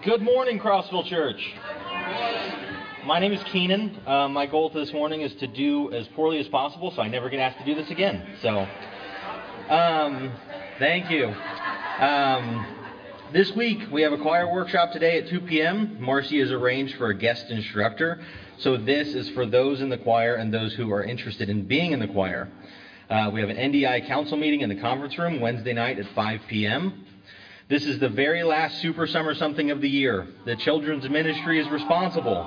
Good morning, Crossville Church. My name is Keenan. My goal this morning is to do as poorly as possible so I never get asked to do this again. So, thank you. This week we have a choir workshop today at 2 p.m. Marcy has arranged for a guest instructor. So this is for those in the choir and those who are interested in being in the choir. We have an NDI council meeting in the conference room Wednesday night at 5 p.m. This is the very last Super Summer Something of the year. The children's ministry is responsible.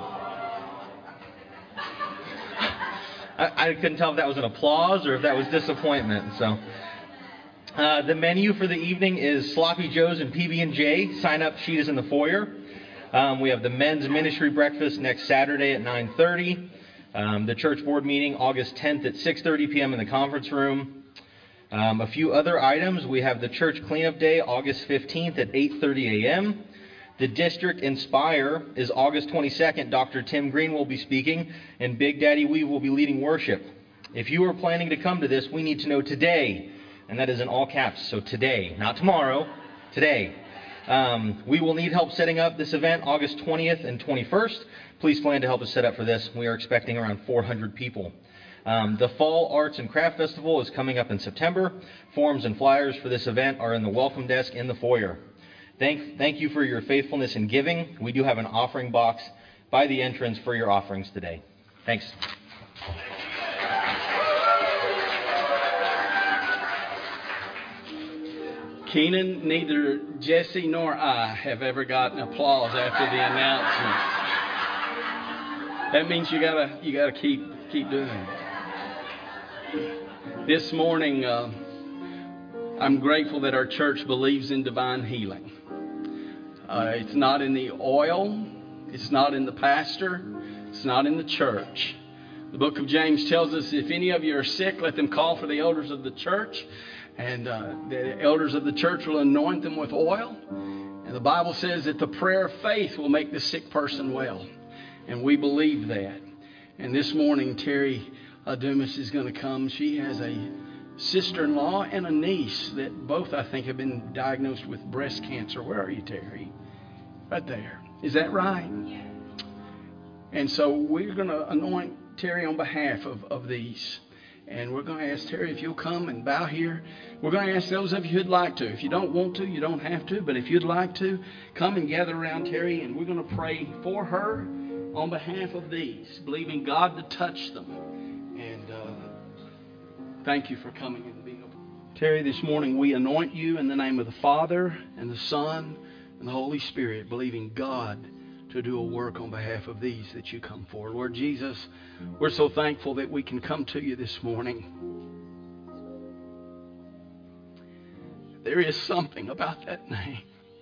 I couldn't tell if that was an applause or if that was disappointment. So, the menu for the evening is Sloppy Joe's and PB&J. Sign-up sheet is in the foyer. We have the men's ministry breakfast next Saturday at 9:30. The church board meeting August 10th at 6:30 p.m. in the conference room. A few other items. We have the church cleanup day August 15th at 8:30 a.m. The district Inspire is August 22nd. Dr. Tim Green will be speaking, and Big Daddy Weave will be leading worship. If you are planning to come to this, we need to know today, and that is in all caps, so today, not tomorrow, today. We will need help setting up this event August 20th and 21st. Please plan to help us set up for this. We are expecting around 400 people. The Fall Arts and Craft Festival is coming up in September. Forms and flyers for this event are in the welcome desk in the foyer. Thank you for your faithfulness in giving. We do have an offering box by the entrance for your offerings today. Thanks. Keenan, neither Jesse nor I have ever gotten applause after the announcement. That means you gotta keep doing it. This morning, I'm grateful that our church believes in divine healing. It's not in the oil. It's not in the pastor. It's not in the church. The book of James tells us, if any of you are sick, let them call for the elders of the church. And the elders of the church will anoint them with oil. And the Bible says that the prayer of faith will make the sick person well. And we believe that. And this morning, Terry Dumas is going to come. She has a sister-in-law and a niece that both, I think, have been diagnosed with breast cancer. Where are you, Terry? Right there. Is that right? Yeah. And so we're going to anoint Terry on behalf of these. And we're going to ask Terry if you'll come and bow here. We're going to ask those of you who'd like to. If you don't want to, you don't have to. But if you'd like to, come and gather around Terry. And we're going to pray for her on behalf of these, believing God to touch them. And thank you for coming and being open. Terry, this morning we anoint you in the name of the Father and the Son and the Holy Spirit, believing God to do a work on behalf of these that you come for. Lord Jesus, we're so thankful that we can come to you this morning. There is something about that name.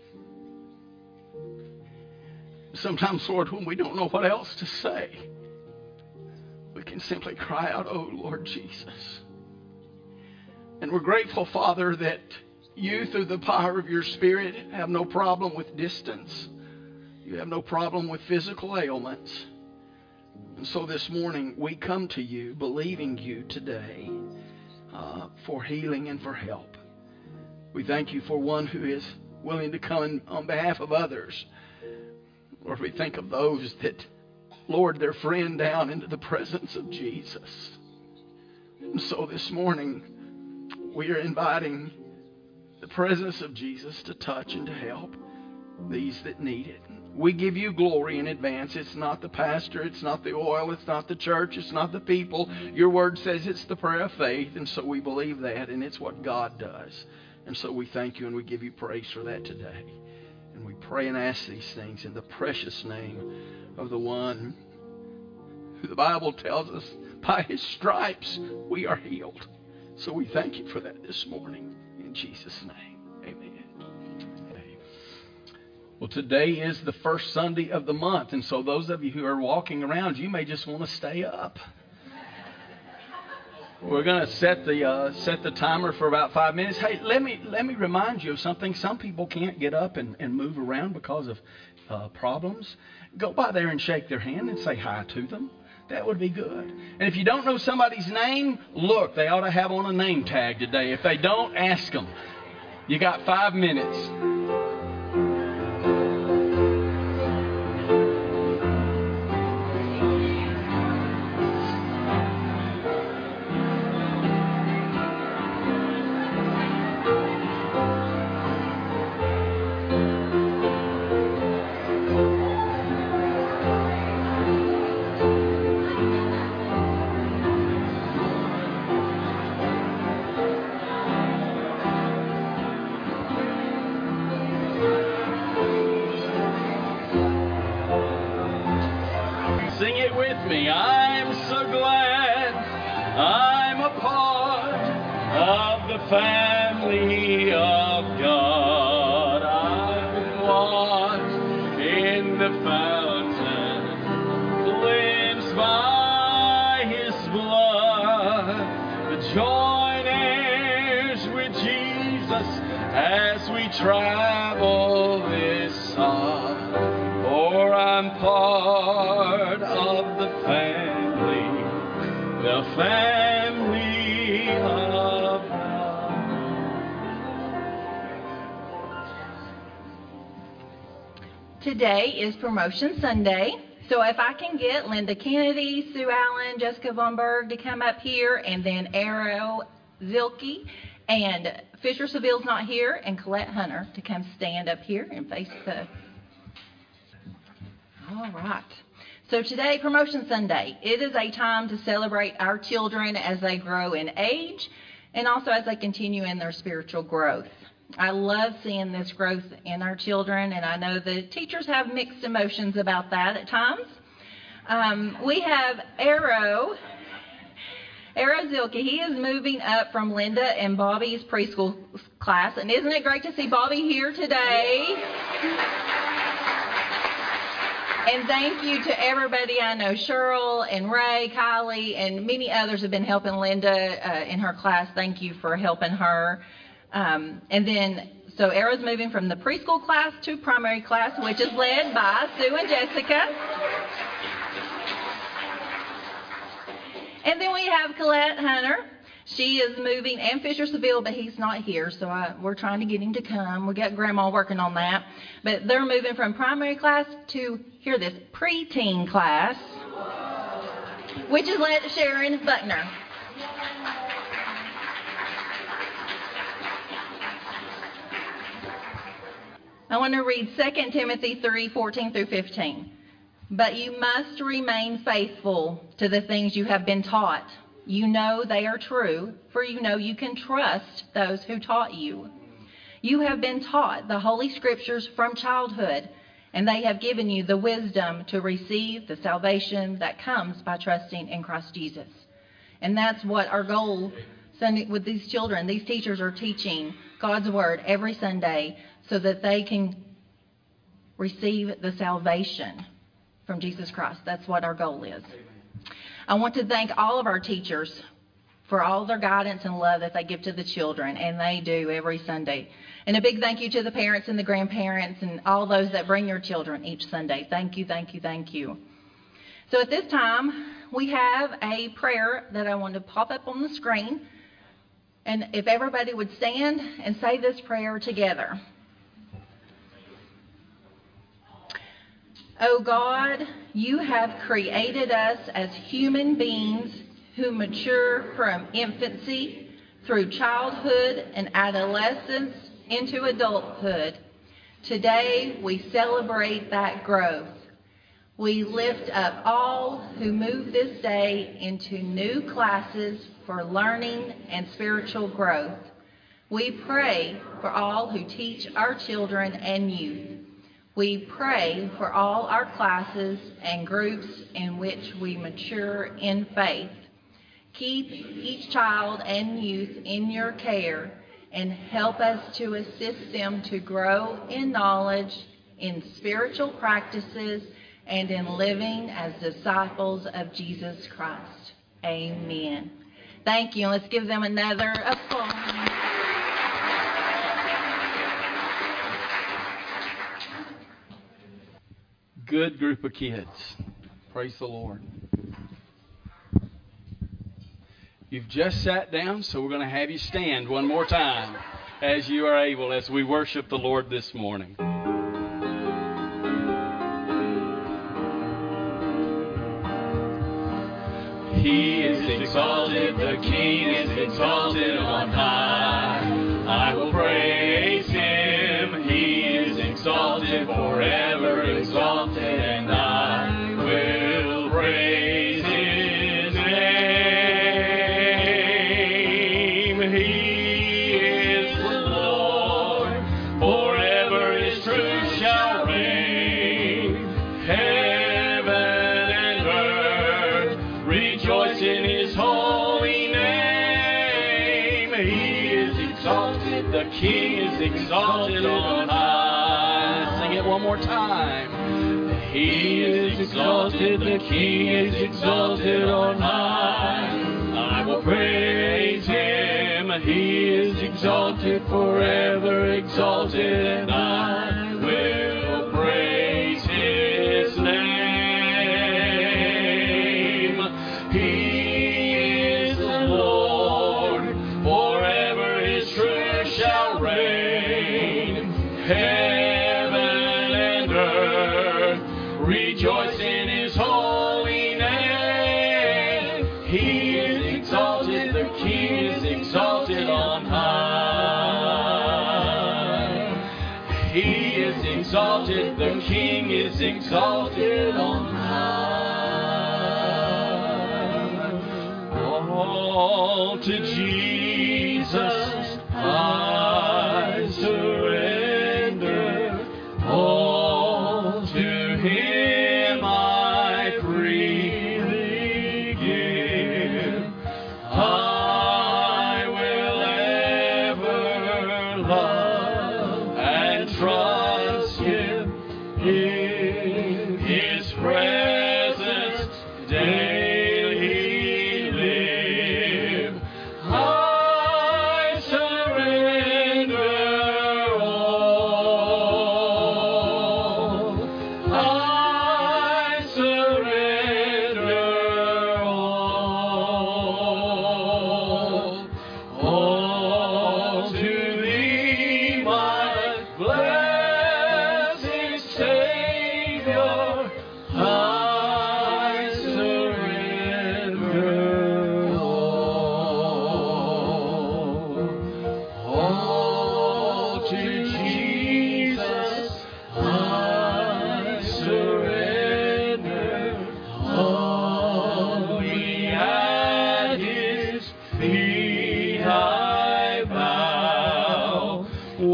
Sometimes, Lord, when we don't know what else to say, we can simply cry out, oh, Lord Jesus. And we're grateful, Father, that you, through the power of your Spirit, have no problem with distance. You have no problem with physical ailments. And so this morning, we come to you, believing you today for healing and for help. We thank you for one who is willing to come on behalf of others. Lord, we think of those that lowered their friend down into the presence of Jesus. And so this morning, we are inviting the presence of Jesus to touch and to help these that need it. We give you glory in advance. It's not the pastor, it's not the oil, it's not the church, it's not the people. Your word says it's the prayer of faith, and so we believe that, and it's what God does. And so we thank you and we give you praise for that today. And we pray and ask these things in the precious name of the one who the Bible tells us by his stripes we are healed. So we thank you for that this morning. In Jesus' name, amen. Well, today is the first Sunday of the month. And so those of you who are walking around, you may just want to stay up. We're going to set the timer for about 5 minutes. Hey, let me remind you of something. Some people can't get up and move around because of problems. Go by there and shake their hand and say hi to them. That would be good. And if you don't know somebody's name, look, they ought to have on a name tag today. If they don't, ask them. You got 5 minutes. with me. I'm so glad I'm a part of the family of God. I've been washed in the fountain, cleansed by His blood. The joint heirs with Jesus as we travel this side. For I'm part of the family of God. Today is Promotion Sunday. So if I can get Linda Kennedy, Sue Allen, Jessica Von Berg to come up here, and then Arrow Zilke, and Fisher Seville's not here, and Colette Hunter to come stand up here and face the... All right. So today, Promotion Sunday. It is a time to celebrate our children as they grow in age and also as they continue in their spiritual growth. I love seeing this growth in our children, and I know the teachers have mixed emotions about that at times. We have Arrow Zilke. He is moving up from Linda and Bobby's preschool class, and isn't it great to see Bobby here today? And thank you to everybody I know, Cheryl and Ray, Kylie, and many others have been helping Linda in her class. Thank you for helping her. So Arrow's moving from the preschool class to primary class, which is led by Sue and Jessica. And then we have Colette Hunter. She is moving, and Fisher Seville, but he's not here, so we're trying to get him to come. We got Grandma working on that. But they're moving from primary class to, hear this, preteen class, which is led by Sharon Buckner. I want to read 2 Timothy 3:14 through 15. But you must remain faithful to the things you have been taught. You know they are true, for you know you can trust those who taught you. You have been taught the Holy Scriptures from childhood, and they have given you the wisdom to receive the salvation that comes by trusting in Christ Jesus. And that's what our goal Sunday with these children. These teachers are teaching God's Word every Sunday so that they can receive the salvation from Jesus Christ. That's what our goal is. I want to thank all of our teachers for all their guidance and love that they give to the children, and they do every Sunday. And a big thank you to the parents and the grandparents and all those that bring your children each Sunday. Thank you, thank you, thank you. So at this time, we have a prayer that I want to pop up on the screen. And if everybody would stand and say this prayer together. Oh God, you have created us as human beings who mature from infancy through childhood and adolescence into adulthood. Today, we celebrate that growth. We lift up all who move this day into new classes for learning and spiritual growth. We pray for all who teach our children and youth. We pray for all our classes and groups in which we mature in faith. Keep each child and youth in your care and help us to assist them to grow in knowledge, in spiritual practices, and in living as disciples of Jesus Christ. Amen. Thank you. Let's give them another applause. Good group of kids. Praise the Lord. You've just sat down, so we're going to have you stand one more time as you are able, as we worship the Lord this morning. He is exalted, the King is exalted on high. I will praise Him. He is exalted, forever exalted, and I will praise His name. He is the Lord, forever His truth shall reign. Heaven and earth exalted on high. Sing it one more time. He is exalted, the King is exalted on high. I will praise Him. He is exalted, forever exalted, and I will praise His name. He is the Lord, forever His truth shall reign. Heaven and earth rejoice in His holy name. He is exalted, the King is exalted on high. He is exalted, the King is exalted on high. All to Jesus I surrender. All to Him I freely give. I will ever love and trust Him in His presence daily live. I surrender all. I surrender all. All to Thee, my blessed Savior. I surrender all to Jesus. I surrender all. At His feet I bow.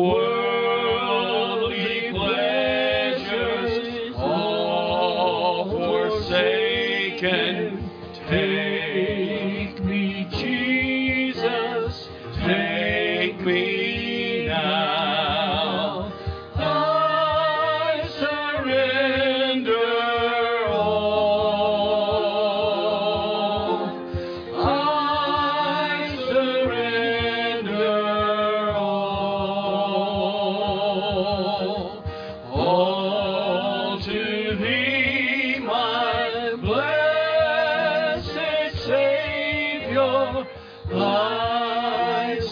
Worldly pleasures all forsaken. Take me, Jesus, take me now. I surrender all. I surrender all. All to Thee, my blessed Savior. I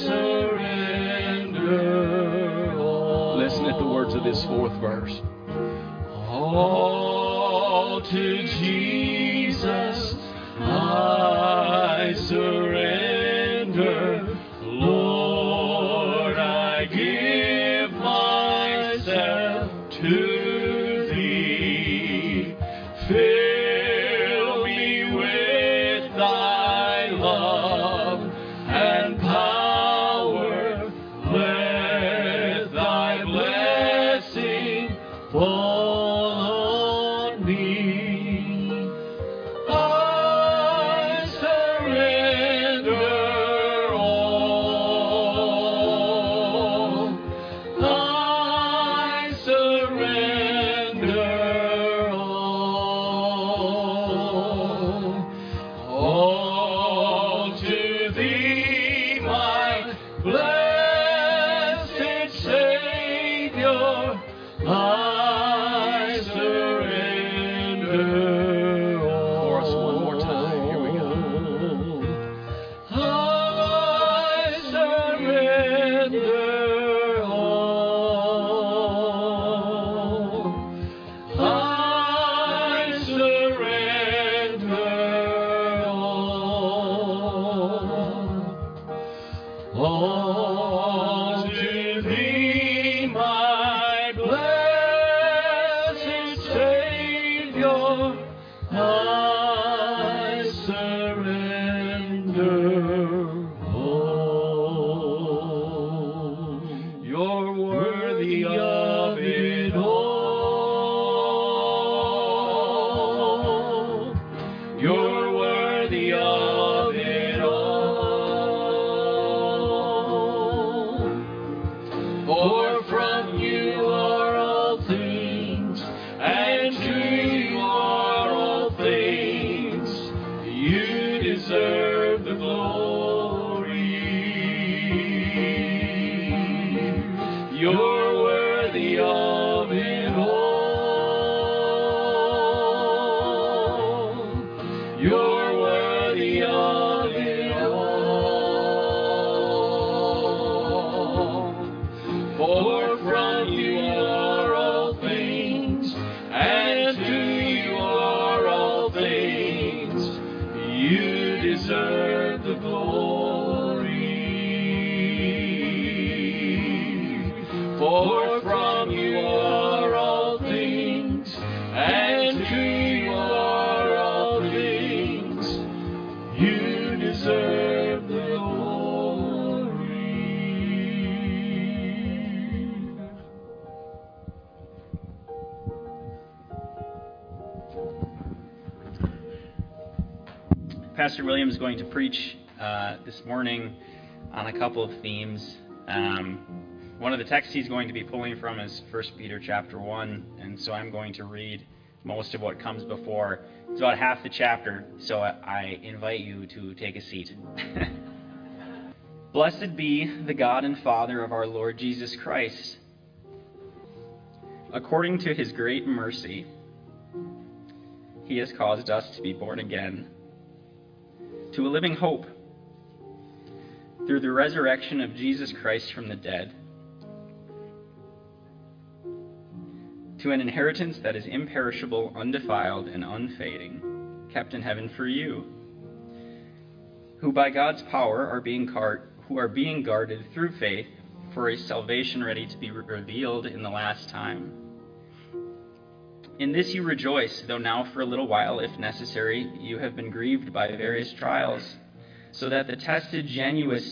surrender all. Listen at the words of this fourth verse. All to Jesus I surrender. Lord, I give myself to Thee. Fill me with Thy love and power. Let Thy blessing fall on me. I surrender all. I surrender all. All to Thee, my blessed Savior. I surrender all. Chorus one more time. Here we go. I surrender all. I surrender all. All to Thee, my blessed of it all. You're worthy of it all. For from you are all things, and to you are all things. You deserve the glory. For from you are all things, and to you are all things. You deserve the glory. Pastor William is going to preach this morning on a couple of themes. One of the texts he's going to be pulling from is 1 Peter chapter 1, and so I'm going to read most of what comes before. It's about half the chapter, so I invite you to take a seat. Blessed be the God and Father of our Lord Jesus Christ. According to his great mercy, he has caused us to be born again to a living hope through the resurrection of Jesus Christ from the dead, to an inheritance that is imperishable, undefiled, and unfading, kept in heaven for you, who by God's power are being guarded through faith for a salvation ready to be revealed in the last time. In this you rejoice, though now for a little while, if necessary, you have been grieved by various trials, so that the tested genuineness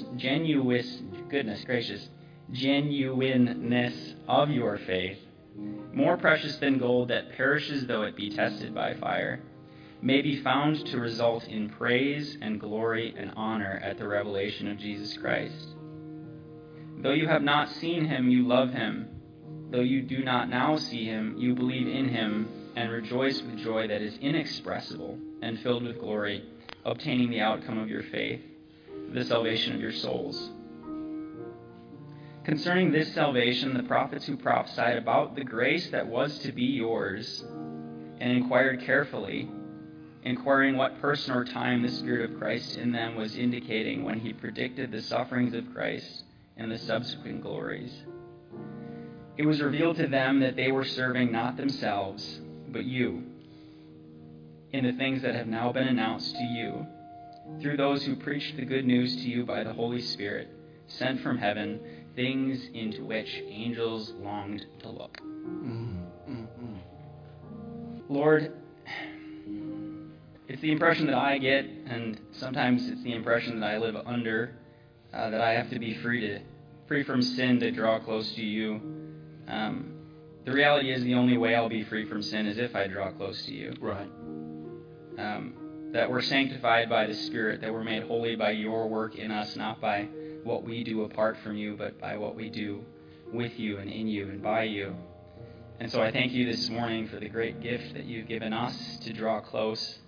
of your faith, more precious than gold that perishes though it be tested by fire, may be found to result in praise and glory and honor at the revelation of Jesus Christ. Though you have not seen him, you love him. Though you do not now see him, you believe in him and rejoice with joy that is inexpressible and filled with glory, obtaining the outcome of your faith, the salvation of your souls. Concerning this salvation, the prophets who prophesied about the grace that was to be yours and inquired carefully, inquiring what person or time the Spirit of Christ in them was indicating when he predicted the sufferings of Christ and the subsequent glories. It was revealed to them that they were serving not themselves, but you, in the things that have now been announced to you, through those who preached the good news to you by the Holy Spirit, sent from heaven, things into which angels longed to look. Lord, it's the impression that I get, and sometimes it's the impression that I live under, that I have to be free from sin to draw close to you. The reality is the only way I'll be free from sin is if I draw close to you. Right. That we're sanctified by the Spirit, that we're made holy by your work in us, not by what we do apart from you, but by what we do with you and in you and by you. And so I thank you this morning for the great gift that you've given us to draw close.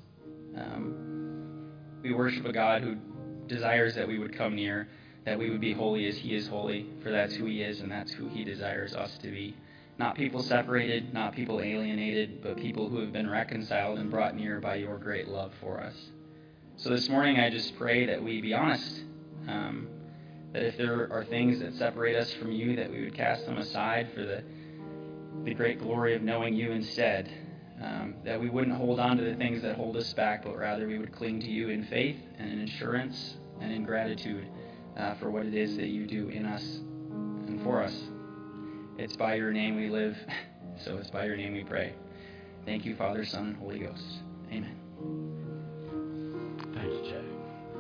We worship a God who desires that we would come near, that we would be holy as he is holy, for that's who he is and that's who he desires us to be. Not people separated, not people alienated, but people who have been reconciled and brought near by your great love for us. So this morning I just pray that we be honest, that if there are things that separate us from you, that we would cast them aside for the great glory of knowing you instead. That we wouldn't hold on to the things that hold us back, but rather we would cling to you in faith and in assurance and in gratitude for what it is that you do in us and for us. It's by your name we live, so it's by your name we pray. Thank you, Father, Son, and Holy Ghost. Amen. Thank you, Jack.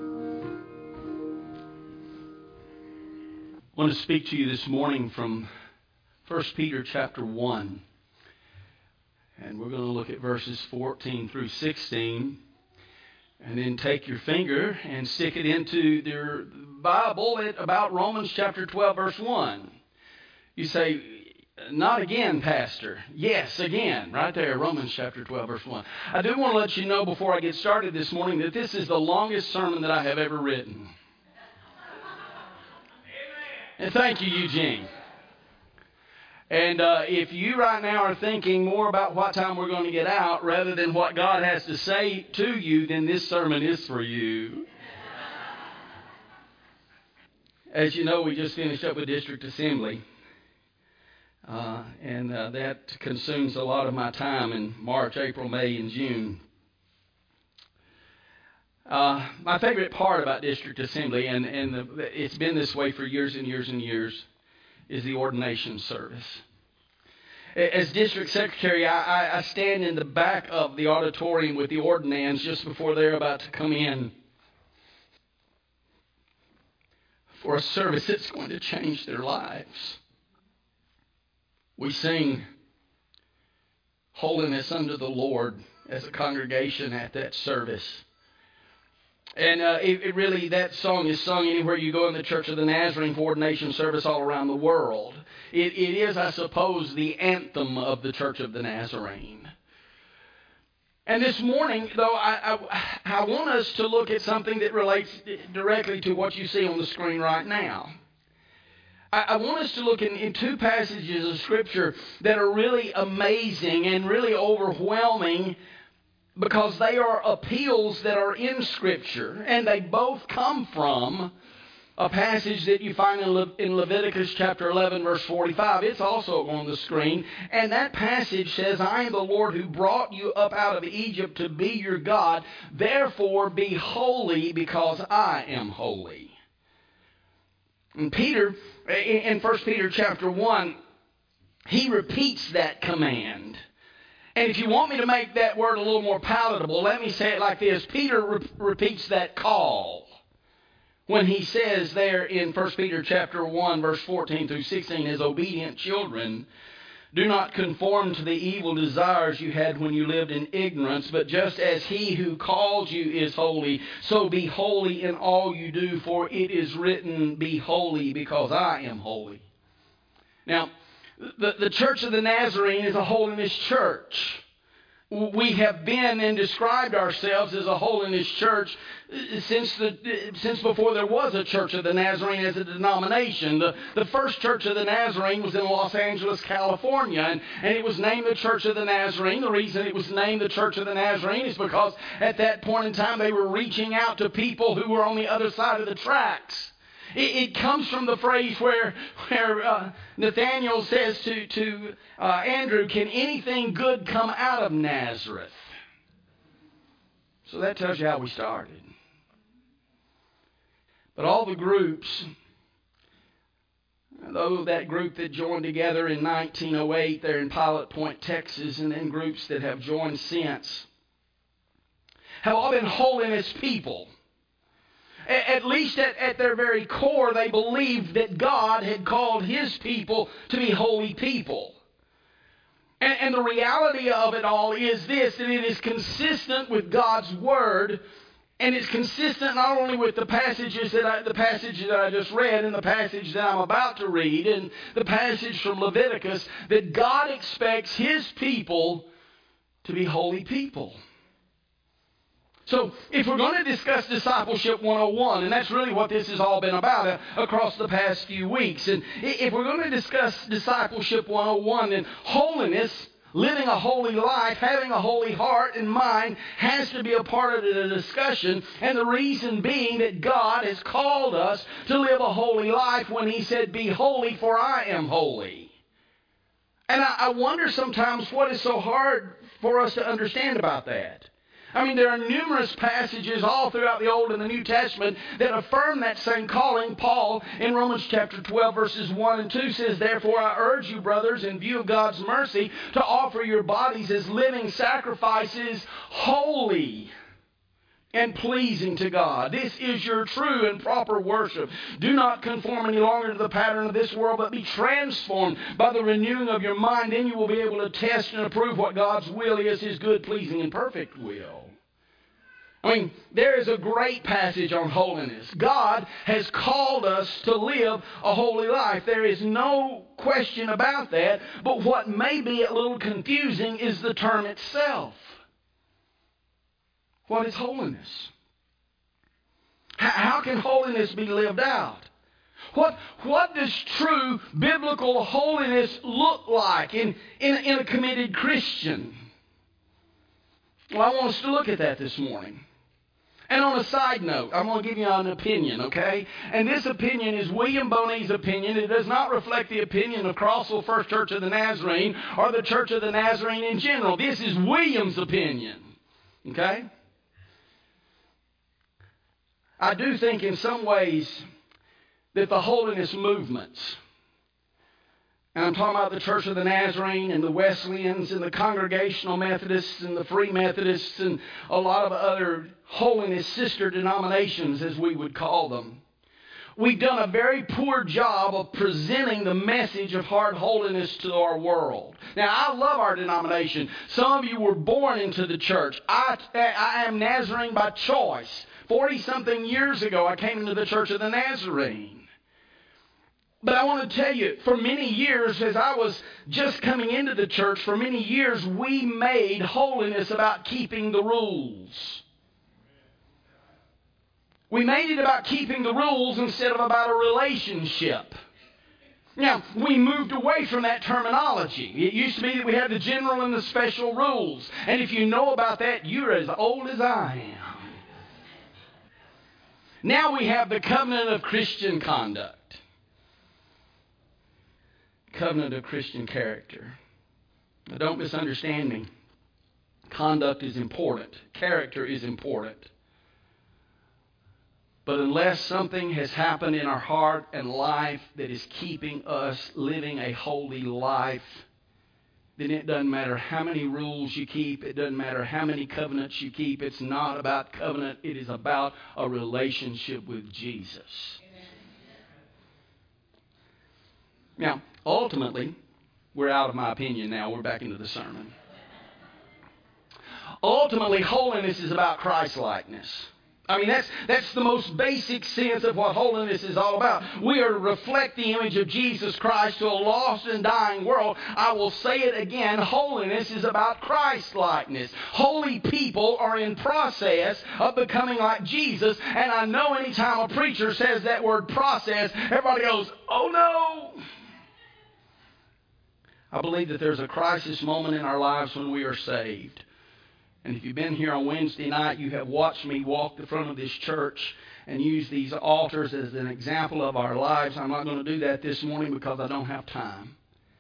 I want to speak to you this morning from 1 Peter chapter 1. And we're going to look at verses 14 through 16. And then take your finger and stick it into your Bible at about Romans chapter 12, verse 1. You say, not again, Pastor. Yes, again. Right there, Romans chapter 12, verse 1. I do want to let you know before I get started this morning that this is the longest sermon that I have ever written. And thank you, Eugene. And if you right now are thinking more about what time we're going to get out rather than what God has to say to you, then this sermon is for you. As you know, we just finished up with District Assembly. And that consumes a lot of my time in March, April, May, and June. My favorite part about District Assembly, and it's been this way for years and years and years, is the ordination service. As district secretary, I stand in the back of the auditorium with the ordinands just before they're about to come in for a service that's going to change their lives. We sing Holiness Unto the Lord as a congregation at that service. And it really, that song is sung anywhere you go in the Church of the Nazarene for ordination service all around the world. It is, I suppose, the anthem of the Church of the Nazarene. And this morning, though, I want us to look at something that relates directly to what you see on the screen right now. I want us to look in two passages of Scripture that are really amazing and really overwhelming because they are appeals that are in Scripture. And they both come from a passage that you find in Leviticus chapter 11, verse 45. It's also on the screen. And that passage says, I am the Lord who brought you up out of Egypt to be your God. Therefore be holy because I am holy. And Peter, in 1 Peter chapter 1, he repeats that command. And if you want me to make that word a little more palatable, let me say it like this. Peter repeats that call when he says there in 1 Peter chapter 1, verse 14 through 16, as obedient children, do not conform to the evil desires you had when you lived in ignorance, but just as he who called you is holy, so be holy in all you do, for it is written, be holy because I am holy. Now, the Church of the Nazarene is a holiness church. We have been and described ourselves as a holiness church since before there was a Church of the Nazarene as a denomination. The first Church of the Nazarene was in Los Angeles, California, and it was named the Church of the Nazarene. The reason it was named the Church of the Nazarene is because at that point in time they were reaching out to people who were on the other side of the tracks. It comes from the phrase where Nathaniel says to Andrew, can anything good come out of Nazareth? So that tells you how we started. But all the groups, though that group that joined together in 1908 there in Pilot Point, Texas, and then groups that have joined since, have all been holiness people. At least at their very core, they believed that God had called His people to be holy people. And the reality of it all is this, that it is consistent with God's Word, and it's consistent not only with the passage that I just read and the passage that I'm about to read and the passage from Leviticus, that God expects His people to be holy people. So, if we're going to discuss Discipleship 101, and that's really what this has all been about across the past few weeks, and if we're going to discuss Discipleship 101, then holiness, living a holy life, having a holy heart and mind has to be a part of the discussion, and the reason being that God has called us to live a holy life when He said, be holy for I am holy. And I wonder sometimes what is so hard for us to understand about that. I mean, there are numerous passages all throughout the Old and the New Testament that affirm that same calling. Paul, in Romans chapter 12, verses 1 and 2, says, therefore I urge you, brothers, in view of God's mercy, to offer your bodies as living sacrifices, holy and pleasing to God. This is your true and proper worship. Do not conform any longer to the pattern of this world, but be transformed by the renewing of your mind. Then you will be able to test and approve what God's will is, His good, pleasing, and perfect will. I mean, there is a great passage on holiness. God has called us to live a holy life. There is no question about that. But what may be a little confusing is the term itself. What is holiness? How can holiness be lived out? What does true biblical holiness look like in a committed Christian? Well, I want us to look at that this morning. And on a side note, I'm going to give you an opinion, okay? And this opinion is William Boney's opinion. It does not reflect the opinion of Crossville First Church of the Nazarene or the Church of the Nazarene in general. This is William's opinion, okay? I do think in some ways that the holiness movements, and I'm talking about the Church of the Nazarene and the Wesleyans and the Congregational Methodists and the Free Methodists and a lot of other holiness sister denominations, as we would call them. We've done a very poor job of presenting the message of hard holiness to our world. Now, I love our denomination. Some of you were born into the church. I am Nazarene by choice. 40-something years ago, I came into the Church of the Nazarene. But I want to tell you, for many years, as I was just coming into the church, for many years, we made holiness about keeping the rules. We made it about keeping the rules instead of about a relationship. Now, we moved away from that terminology. It used to be that we had the general and the special rules. And if you know about that, you're as old as I am. Now we have the covenant of Christian conduct. Covenant of Christian character. Now, don't misunderstand me. Conduct is important. Character is important. But unless something has happened in our heart and life that is keeping us living a holy life, then it doesn't matter how many rules you keep. It doesn't matter how many covenants you keep. It's not about covenant. It is about a relationship with Jesus. Now, ultimately, we're out of my opinion now. We're back into the sermon. Ultimately, holiness is about Christ-likeness. I mean, that's the most basic sense of what holiness is all about. We are to reflect the image of Jesus Christ to a lost and dying world. I will say it again. Holiness is about Christ-likeness. Holy people are in process of becoming like Jesus. And I know anytime a preacher says that word process, everybody goes, oh no. I believe that there's a crisis moment in our lives when we are saved. And if you've been here on Wednesday night, you have watched me walk the front of this church and use these altars as an example of our lives. I'm not going to do that this morning because I don't have time.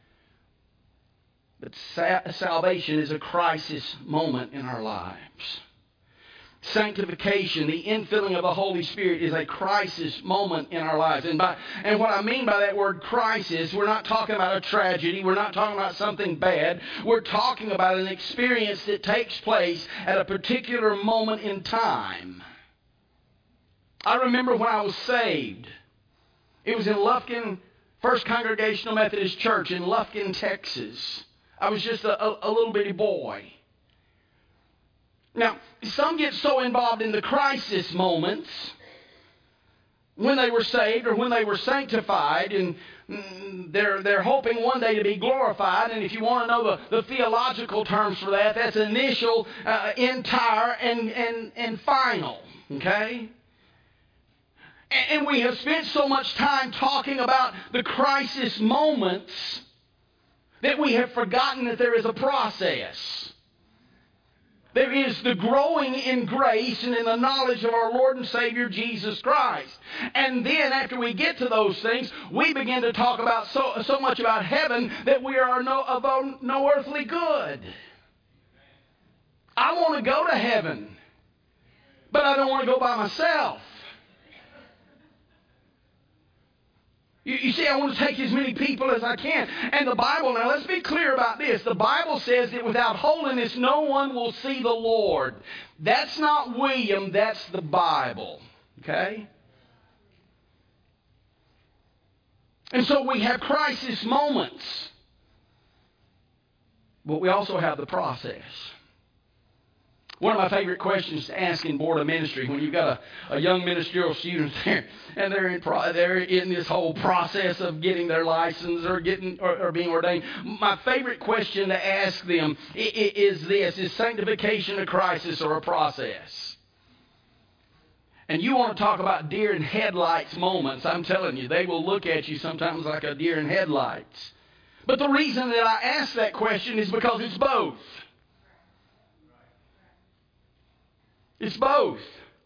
But salvation is a crisis moment in our lives. Sanctification, the infilling of the Holy Spirit, is a crisis moment in our lives. And what I mean by that word crisis, we're not talking about a tragedy. We're not talking about something bad. We're talking about an experience that takes place at a particular moment in time. I remember when I was saved. It was in Lufkin, First Congregational Methodist Church in Lufkin, Texas. I was just a little bitty boy. Now, some get so involved in the crisis moments when they were saved or when they were sanctified, and they're hoping one day to be glorified. And if you want to know the theological terms for that, that's initial, entire, and final. Okay? And we have spent so much time talking about the crisis moments that we have forgotten that there is a process. There is the growing in grace and in the knowledge of our Lord and Savior Jesus Christ. And then after we get to those things, we begin to talk about so much about heaven that we are of no earthly good. I want to go to heaven, but I don't want to go by myself. You see, I want to take as many people as I can. And the Bible, now let's be clear about this. The Bible says that without holiness, no one will see the Lord. That's not William, that's the Bible. Okay? And so we have crisis moments. But we also have the process. One of my favorite questions to ask in Board of Ministry, when you've got a young ministerial student there, and they're in this whole process of getting their license or being ordained. My favorite question to ask them is this: is sanctification a crisis or a process? And you want to talk about deer in headlights moments, I'm telling you, they will look at you sometimes like a deer in headlights. But the reason that I ask that question is because it's both. It's both.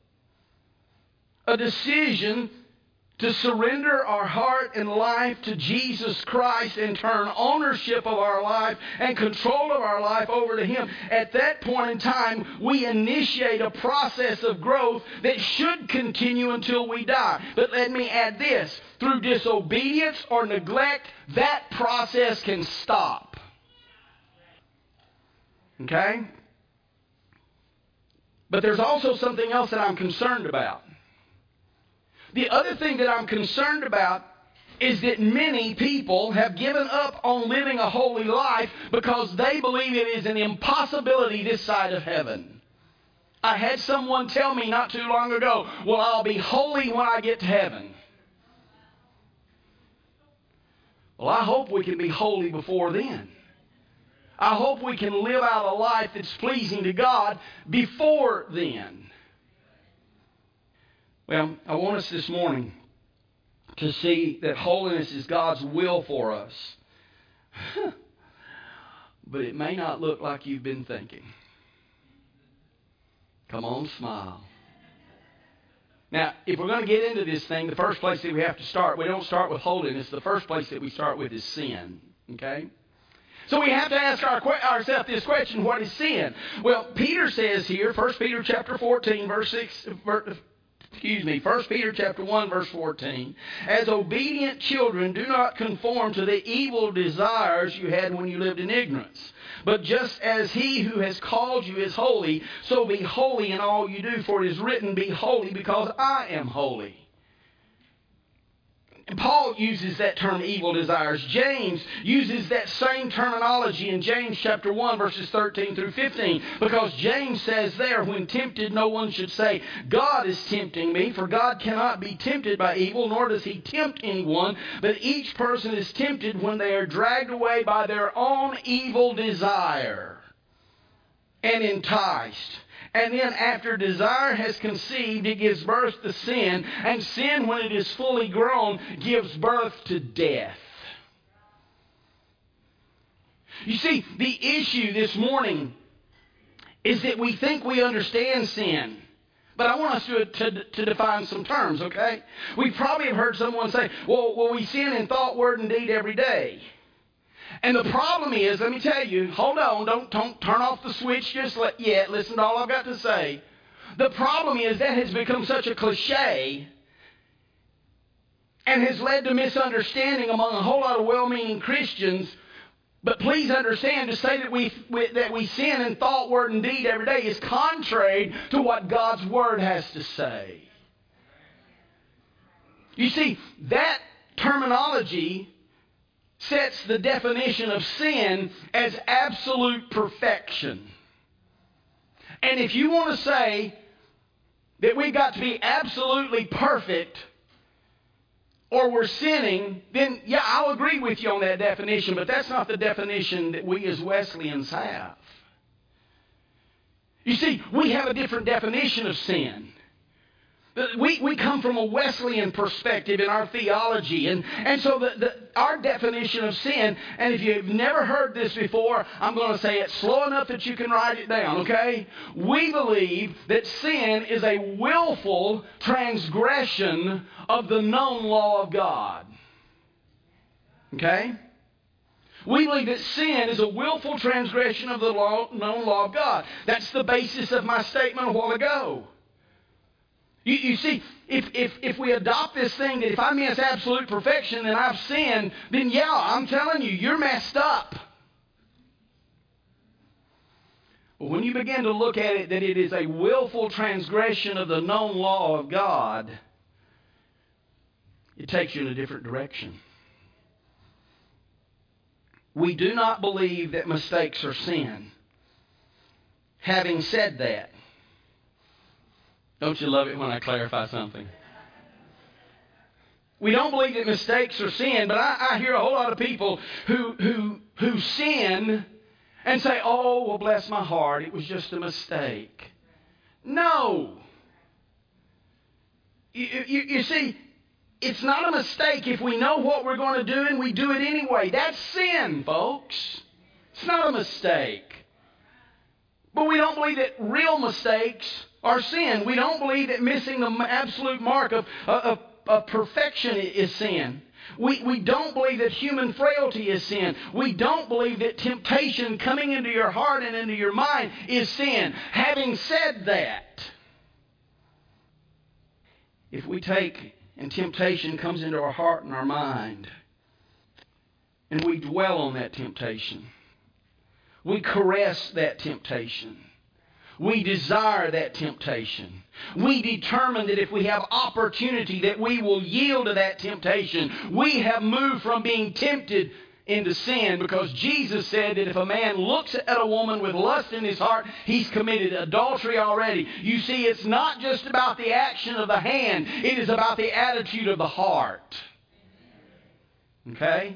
A decision to surrender our heart and life to Jesus Christ and turn ownership of our life and control of our life over to Him. At that point in time, we initiate a process of growth that should continue until we die. But let me add this. Through disobedience or neglect, that process can stop. Okay? But there's also something else that I'm concerned about. The other thing that I'm concerned about is that many people have given up on living a holy life because they believe it is an impossibility this side of heaven. I had someone tell me not too long ago, well, I'll be holy when I get to heaven. Well, I hope we can be holy before then. I hope we can live out a life that's pleasing to God before then. Well, I want us this morning to see that holiness is God's will for us. But it may not look like you've been thinking. Come on, smile. Now, if we're going to get into this thing, the first place that we have to start, we don't start with holiness. The first place that we start with is sin. Okay? So we have to ask ourselves this question, what is sin? Well, Peter says here, 1 Peter chapter 14, verse 6... 1 Peter chapter 1, verse 14. As obedient children, do not conform to the evil desires you had when you lived in ignorance. But just as He who has called you is holy, so be holy in all you do. For it is written, be holy because I am holy. And Paul uses that term evil desires. James uses that same terminology in James chapter 1 verses 13 through 15. Because James says there, when tempted, no one should say, God is tempting me. For God cannot be tempted by evil, nor does He tempt anyone. But each person is tempted when they are dragged away by their own evil desire and enticed. And then after desire has conceived, it gives birth to sin. And sin, when it is fully grown, gives birth to death. You see, the issue this morning is that we think we understand sin. But I want us to define some terms, okay? We probably have heard someone say, well, we sin in thought, word, and deed every day. And the problem is, let me tell you, hold on, don't turn off the switch just yet. Listen to all I've got to say. The problem is that has become such a cliche and has led to misunderstanding among a whole lot of well-meaning Christians. But please understand, to say that we sin in thought, word, and deed every day is contrary to what God's Word has to say. You see, that terminology sets the definition of sin as absolute perfection. And if you want to say that we've got to be absolutely perfect or we're sinning, then yeah, I'll agree with you on that definition, but that's not the definition that we as Wesleyans have. You see, we have a different definition of sin. We come from a Wesleyan perspective in our theology. And so our definition of sin, and if you've never heard this before, I'm going to say it slow enough that you can write it down, okay? We believe that sin is a willful transgression of the known law of God. Okay? We believe that sin is a willful transgression of the known law of God. That's the basis of my statement a while ago. You see, if we adopt this thing that if I miss absolute perfection and I've sinned, then yeah, I'm telling you, you're messed up. But when you begin to look at it that it is a willful transgression of the known law of God, it takes you in a different direction. We do not believe that mistakes are sin. Having said that, don't you love it when I clarify something? We don't believe that mistakes are sin, but I hear a whole lot of people who sin and say, oh, well, bless my heart, it was just a mistake. No. You see, it's not a mistake if we know what we're going to do and we do it anyway. That's sin, folks. It's not a mistake. But we don't believe that real mistakes are sin. We don't believe that missing the absolute mark of perfection is sin. We don't believe that human frailty is sin. We don't believe that temptation coming into your heart and into your mind is sin. Having said that, if we take and temptation comes into our heart and our mind, and we dwell on that temptation, we caress that temptation, we desire that temptation, we determine that if we have opportunity that we will yield to that temptation, we have moved from being tempted into sin, because Jesus said that if a man looks at a woman with lust in his heart, he's committed adultery already. You see, it's not just about the action of the hand, it is about the attitude of the heart. Okay?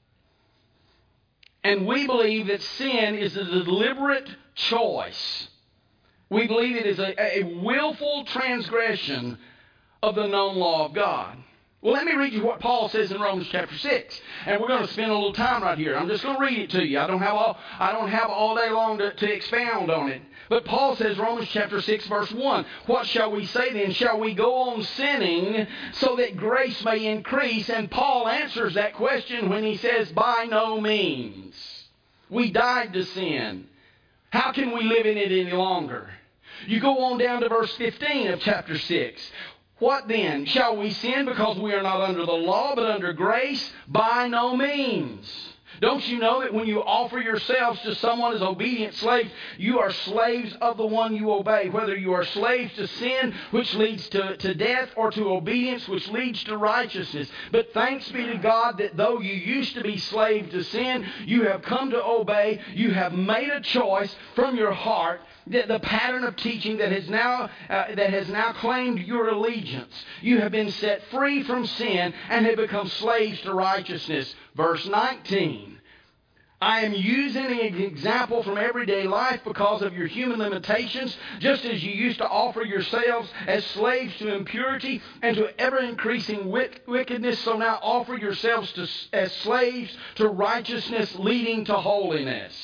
And we believe that sin is a deliberate choice. We believe it is a willful transgression of the known law of God. Well, let me read you what Paul says in Romans chapter 6. And we're going to spend a little time right here. I'm just going to read it to you. I don't have all day long to expound on it. But Paul says, Romans chapter 6, verse 1, what shall we say then? Shall we go on sinning so that grace may increase? And Paul answers that question when he says, by no means. We died to sin. How can we live in it any longer? You go on down to verse 15 of chapter 6. What then? Shall we sin because we are not under the law but under grace? By no means. Don't you know that when you offer yourselves to someone as obedient slaves, you are slaves of the one you obey, whether you are slaves to sin, which leads to death, or to obedience, which leads to righteousness. But thanks be to God that though you used to be slaves to sin, you have come to obey. You have made a choice from your heart, the pattern of teaching that has now claimed your allegiance. You have been set free from sin and have become slaves to righteousness. Verse 19. I am using an example from everyday life because of your human limitations, just as you used to offer yourselves as slaves to impurity and to ever-increasing wickedness, so now offer yourselves as slaves to righteousness leading to holiness.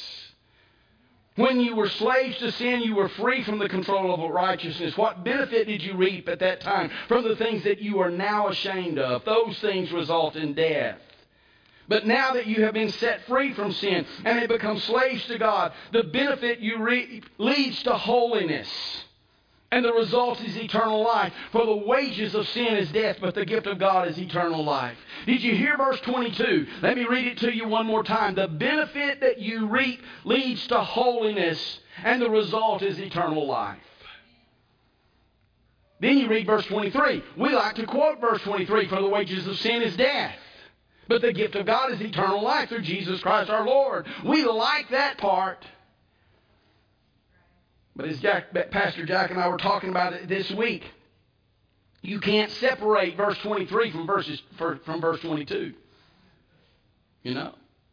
When you were slaves to sin, you were free from the control of righteousness. What benefit did you reap at that time from the things that you are now ashamed of? Those things result in death. But now that you have been set free from sin and have become slaves to God, the benefit you reap leads to holiness. And the result is eternal life. For the wages of sin is death, but the gift of God is eternal life. Did you hear verse 22? Let me read it to you one more time. The benefit that you reap leads to holiness, and the result is eternal life. Then you read verse 23. We like to quote verse 23, for the wages of sin is death, but the gift of God is eternal life through Jesus Christ our Lord. We like that part. But as Pastor Jack and I were talking about it this week, you can't separate verse 23 from verse 22. You know?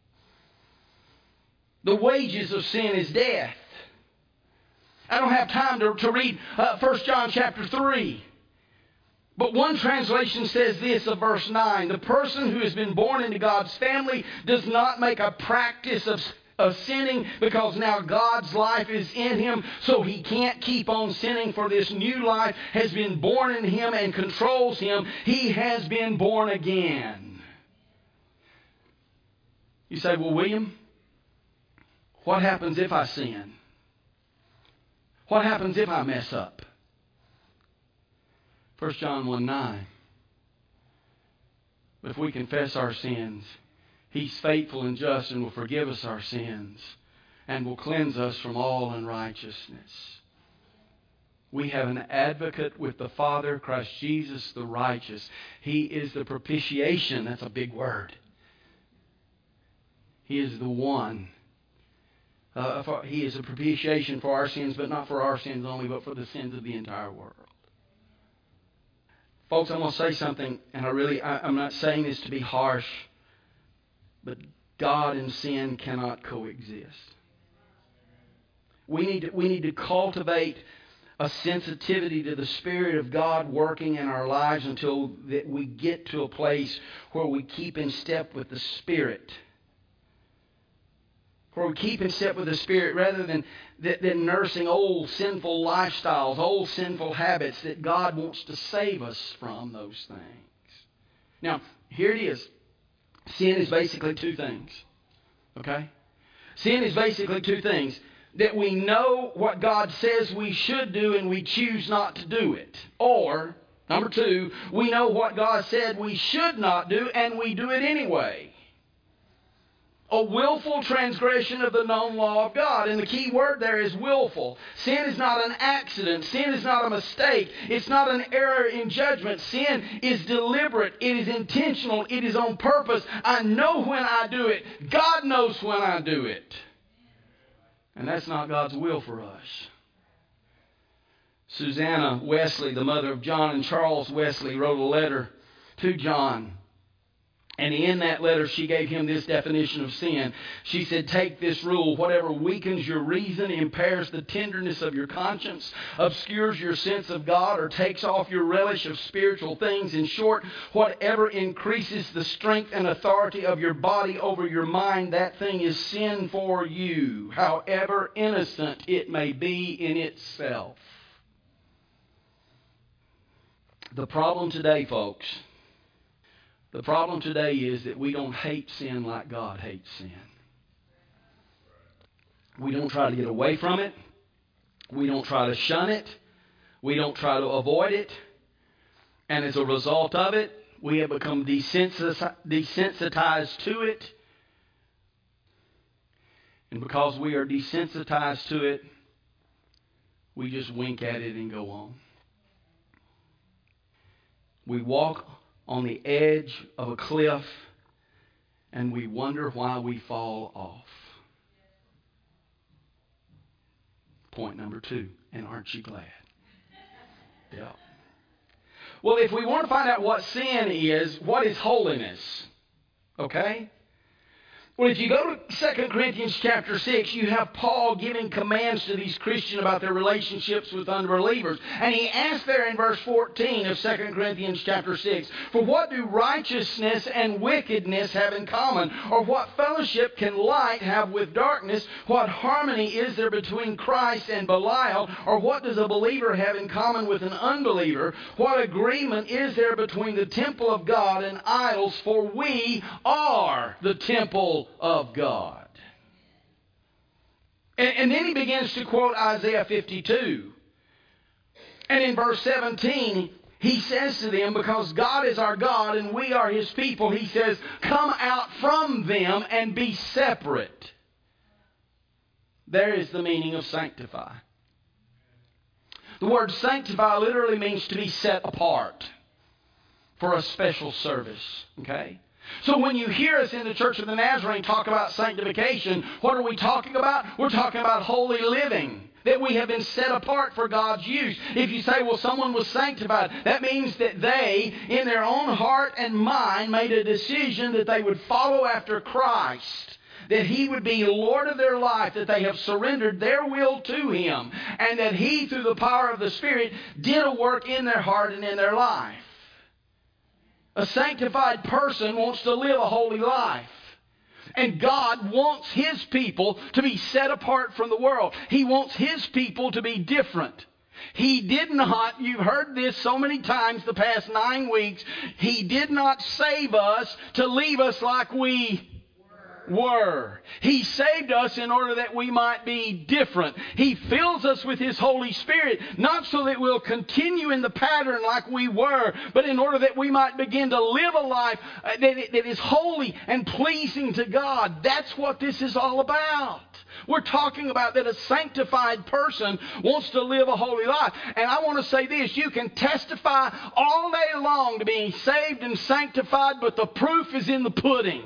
The wages of sin is death. I don't have time to read 1 John chapter 3. But one translation says this of verse 9. The person who has been born into God's family does not make a practice of sinning, because now God's life is in him, so he can't keep on sinning, for this new life has been born in him and controls him. He has been born again. You say, well, William, what happens if I sin? What happens if I mess up? 1 John 1:9. But if we confess our sins, He's faithful and just and will forgive us our sins and will cleanse us from all unrighteousness. We have an advocate with the Father, Christ Jesus the righteous. He is the propitiation. That's a big word. He is the one. He is a propitiation for our sins, but not for our sins only, but for the sins of the entire world. Folks, I'm going to say something, and I'm not saying this to be harsh, but God and sin cannot coexist. We need to cultivate a sensitivity to the Spirit of God working in our lives until that we get to a place where we keep in step with the Spirit. Where we keep in step with the Spirit rather than nursing old sinful lifestyles, old sinful habits that God wants to save us from those things. Now, here it is. Sin is basically two things. Okay? Sin is basically two things. That we know what God says we should do and we choose not to do it. Or, number two, we know what God said we should not do and we do it anyway. A willful transgression of the known law of God. And the key word there is willful. Sin is not an accident. Sin is not a mistake. It's not an error in judgment. Sin is deliberate. It is intentional. It is on purpose. I know when I do it. God knows when I do it. And that's not God's will for us. Susanna Wesley, the mother of John and Charles Wesley, wrote a letter to John. And in that letter, she gave him this definition of sin. She said, take this rule. Whatever weakens your reason, impairs the tenderness of your conscience, obscures your sense of God, or takes off your relish of spiritual things. In short, whatever increases the strength and authority of your body over your mind, that thing is sin for you, however innocent it may be in itself. The problem today, folks, the problem today is that we don't hate sin like God hates sin. We don't try to get away from it. We don't try to shun it. We don't try to avoid it. And as a result of it, we have become desensitized to it. And because we are desensitized to it, we just wink at it and go on. We walk on the edge of a cliff, and we wonder why we fall off. Point number 2, and aren't you glad? Yeah. Well, if we want to find out what sin is, what is holiness? Okay? Well, if you go to 2 Corinthians chapter 6, you have Paul giving commands to these Christians about their relationships with unbelievers. And he asks there in verse 14 of 2 Corinthians chapter 6, for what do righteousness and wickedness have in common? Or what fellowship can light have with darkness? What harmony is there between Christ and Belial? Or what does a believer have in common with an unbeliever? What agreement is there between the temple of God and idols? For we are the temple of God. And then he begins to quote Isaiah 52. And in verse 17, he says to them, because God is our God and we are His people, he says, come out from them and be separate. There is the meaning of sanctify. The word sanctify literally means to be set apart for a special service. Okay? So when you hear us in the Church of the Nazarene talk about sanctification, what are we talking about? We're talking about holy living, that we have been set apart for God's use. If you say, well, someone was sanctified, that means that they, in their own heart and mind, made a decision that they would follow after Christ, that He would be Lord of their life, that they have surrendered their will to Him, and that He, through the power of the Spirit, did a work in their heart and in their life. A sanctified person wants to live a holy life. And God wants His people to be set apart from the world. He wants His people to be different. He did not, you've heard this so many times the past 9 weeks, He did not save us to leave us like we were. He saved us in order that we might be different. He fills us with His Holy Spirit, not so that we'll continue in the pattern like we were, but in order that we might begin to live a life that is holy and pleasing to God. That's what this is all about. We're talking about that a sanctified person wants to live a holy life. And I want to say this, you can testify all day long to being saved and sanctified, but the proof is in the pudding.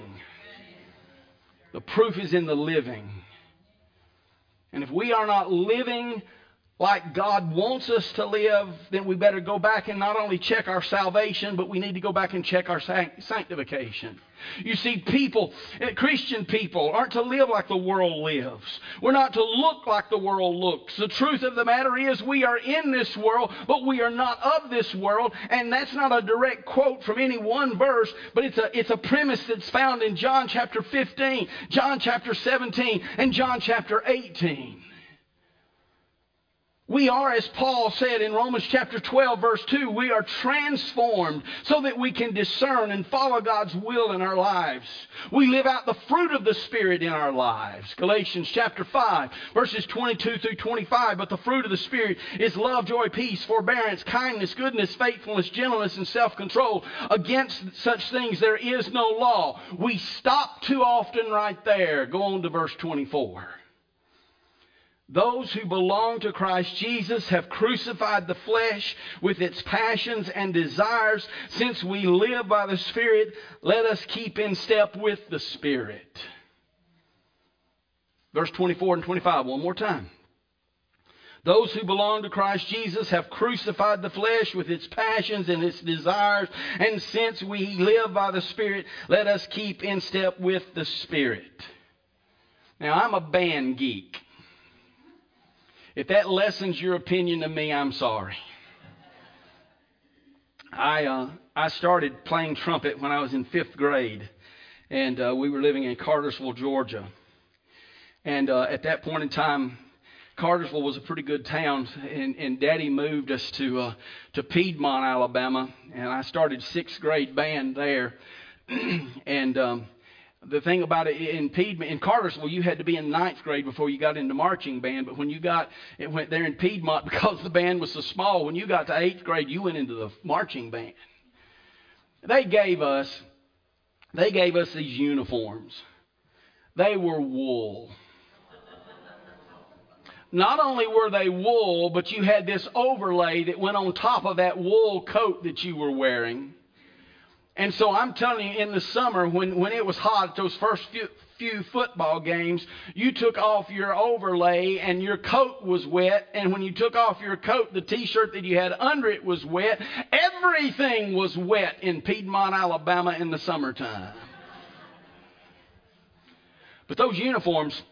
The proof is in the living. And if we are not living like God wants us to live, then we better go back and not only check our salvation, but we need to go back and check our sanctification. You see, people, Christian people, aren't to live like the world lives. We're not to look like the world looks. The truth of the matter is we are in this world, but we are not of this world. And that's not a direct quote from any one verse, but it's a premise that's found in John chapter 15, John chapter 17, and John chapter 18. We are, as Paul said in Romans chapter 12, verse 2, we are transformed so that we can discern and follow God's will in our lives. We live out the fruit of the Spirit in our lives. Galatians chapter 5, verses 22 through 25. But the fruit of the Spirit is love, joy, peace, forbearance, kindness, goodness, faithfulness, gentleness, and self-control. Against such things there is no law. We stop too often right there. Go on to verse 24. Those who belong to Christ Jesus have crucified the flesh with its passions and desires. Since we live by the Spirit, let us keep in step with the Spirit. Verse 24 and 25, one more time. Those who belong to Christ Jesus have crucified the flesh with its passions and its desires. And since we live by the Spirit, let us keep in step with the Spirit. Now, I'm a band geek. If that lessens your opinion of me, I'm sorry. I started playing trumpet when I was in 5th grade, and we were living in Cartersville, Georgia. And at that point in time, Cartersville was a pretty good town, and Daddy moved us to Piedmont, Alabama, and I started 6th grade band there. And the thing about it, in Cartersville, you had to be in 9th grade before you got into marching band. But when you went there in Piedmont, because the band was so small, when you got to 8th grade, you went into the marching band. They gave us these uniforms. They were wool. Not only were they wool, but you had this overlay that went on top of that wool coat that you were wearing. And so I'm telling you, in the summer, when it was hot, those first few football games, you took off your overlay and your coat was wet. And when you took off your coat, the T-shirt that you had under it was wet. Everything was wet in Piedmont, Alabama in the summertime. But those uniforms,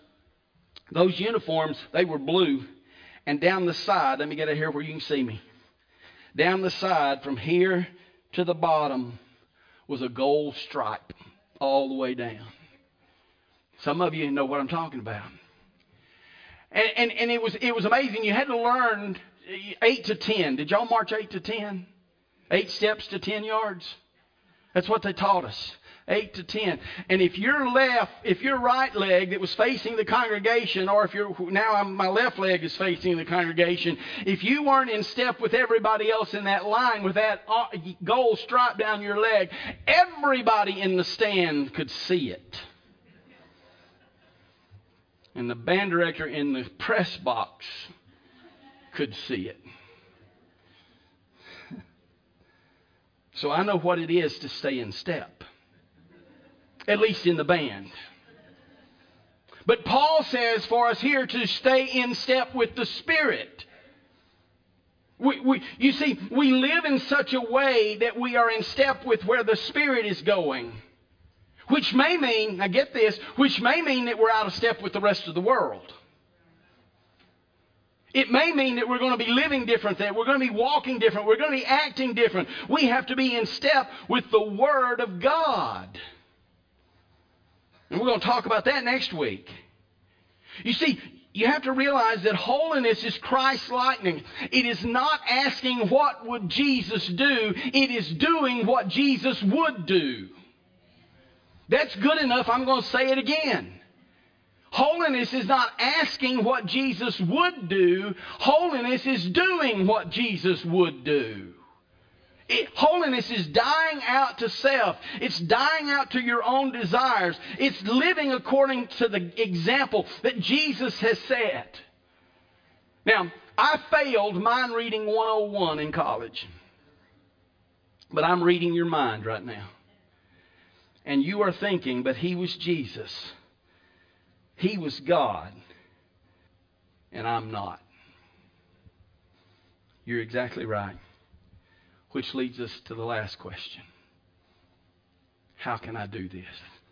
they were blue. And down the side, let me get it here where you can see me. Down the side, from here to the bottom, was a gold stripe all the way down. Some of you know what I'm talking about. And it was amazing. You had to learn 8 to 10. Did y'all march 8 to 10? 8 steps to 10 yards? That's what they taught us. 8 to 10. And if your right leg that was facing the congregation, or my left leg is facing the congregation, if you weren't in step with everybody else in that line with that gold stripe down your leg, everybody in the stand could see it. And the band director in the press box could see it. So I know what it is to stay in step. At least in the band. But Paul says for us here to stay in step with the Spirit. You see, we live in such a way that we are in step with where the Spirit is going. Which may mean, now get this, which may mean that we're out of step with the rest of the world. It may mean that we're going to be living different, that we're going to be walking different, we're going to be acting different. We have to be in step with the Word of God. And we're going to talk about that next week. You see, you have to realize that holiness is Christ-likeness. It is not asking what would Jesus do. It is doing what Jesus would do. That's good enough. I'm going to say it again. Holiness is not asking what Jesus would do. Holiness is doing what Jesus would do. Holiness is dying out to self. It's dying out to your own desires. It's living according to the example that Jesus has set. Now, I failed Mind Reading 101 in college. But I'm reading your mind right now. And you are thinking, but he was Jesus. He was God. And I'm not. You're exactly right. Which leads us to the last question. How can I do this?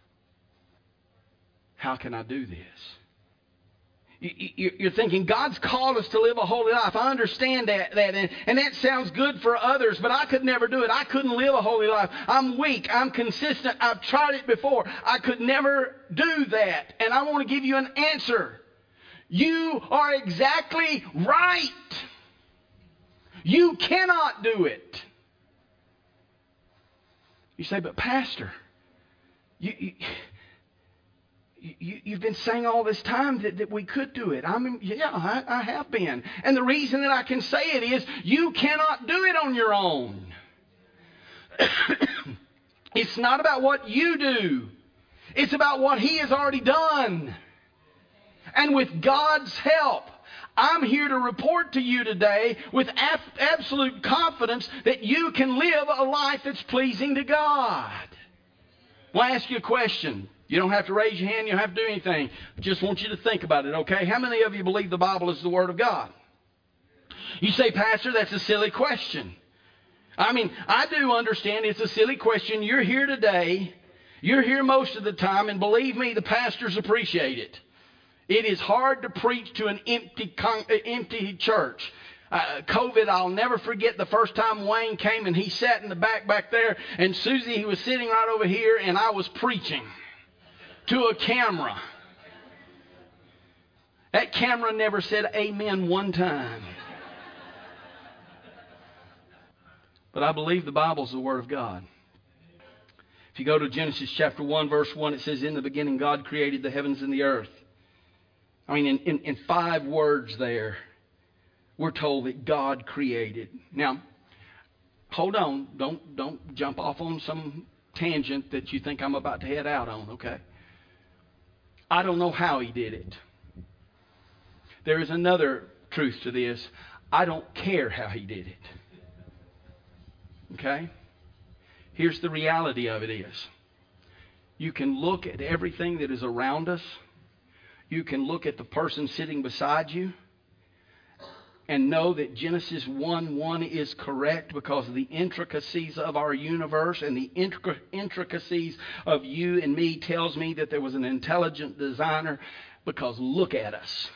How can I do this? You're thinking, God's called us to live a holy life. I understand that and that sounds good for others, but I could never do it. I couldn't live a holy life. I'm weak. I'm consistent. I've tried it before. I could never do that. And I want to give you an answer. You are exactly right. You cannot do it. You say, but Pastor, you've been saying all this time that we could do it. I have been. And the reason that I can say it is you cannot do it on your own. It's not about what you do. It's about what He has already done. And with God's help, I'm here to report to you today with absolute confidence that you can live a life that's pleasing to God. Well, I ask you a question. You don't have to raise your hand. You don't have to do anything. I just want you to think about it, okay? How many of you believe the Bible is the Word of God? You say, Pastor, that's a silly question. I mean, I do understand it's a silly question. You're here today. You're here most of the time, and believe me, the pastors appreciate it. It is hard to preach to an empty church. COVID, I'll never forget the first time Wayne came and he sat in the back there, and Susie, he was sitting right over here, and I was preaching to a camera. That camera never said amen one time. But I believe the Bible's the Word of God. If you go to Genesis chapter 1, verse 1, it says, in the beginning God created the heavens and the earth. I mean, in 5 words there, we're told that God created. Now, hold on. Don't jump off on some tangent that you think I'm about to head out on, okay? I don't know how He did it. There is another truth to this. I don't care how He did it. Okay? Here's the reality of it is, you can look at everything that is around us. You can look at the person sitting beside you and know that Genesis 1:1 is correct because of the intricacies of our universe and the intricacies of you and me tells me that there was an intelligent designer, because look at us.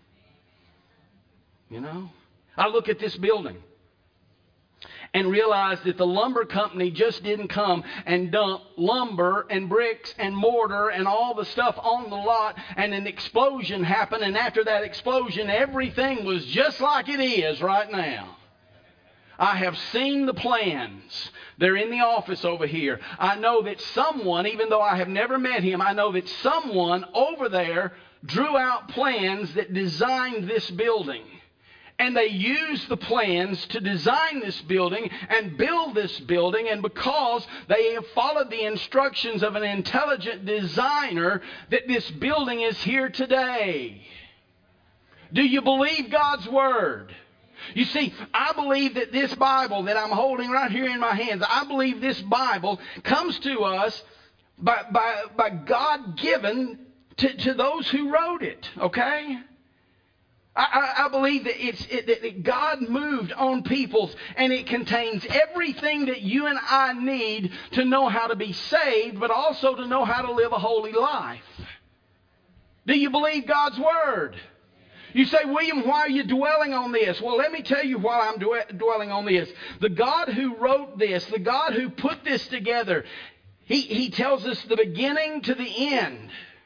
You know? I look at this building and realize that the lumber company just didn't come and dump lumber and bricks and mortar and all the stuff on the lot, and an explosion happened, and after that explosion, everything was just like it is right now. I have seen the plans. They're in the office over here. I know that someone, even though I have never met him, I know that someone over there drew out plans that designed this building. And they used the plans to design this building and build this building. And because they have followed the instructions of an intelligent designer, that this building is here today. Do you believe God's Word? You see, I believe that this Bible that I'm holding right here in my hands, I believe this Bible comes to us by God given to those who wrote it, okay? I believe that that God moved on peoples, and it contains everything that you and I need to know how to be saved, but also to know how to live a holy life. Do you believe God's Word? You say, William, why are you dwelling on this? Well, let me tell you why I'm dwelling on this. The God who wrote this, the God who put this together, He tells us the beginning to the end.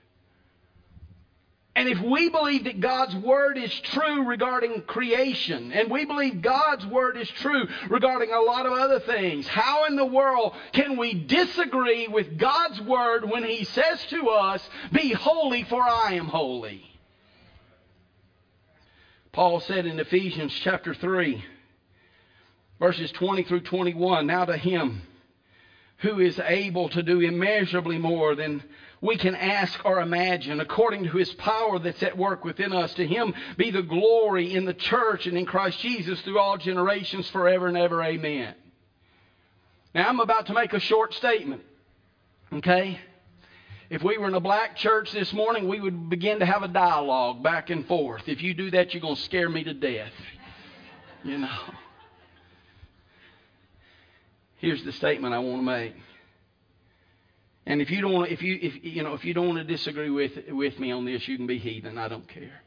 And if we believe that God's Word is true regarding creation, and we believe God's Word is true regarding a lot of other things, how in the world can we disagree with God's Word when He says to us, be holy for I am holy? Paul said in Ephesians chapter 3, verses 20 through 21, now to Him who is able to do immeasurably more than we can ask or imagine, according to His power that's at work within us. To Him be the glory in the church and in Christ Jesus through all generations forever and ever. Amen. Now I'm about to make a short statement. Okay? If we were in a black church this morning, we would begin to have a dialogue back and forth. If you do that, you're going to scare me to death. You know. Here's the statement I want to make. And if you don't want to disagree with me on this, you can be heathen. I don't care.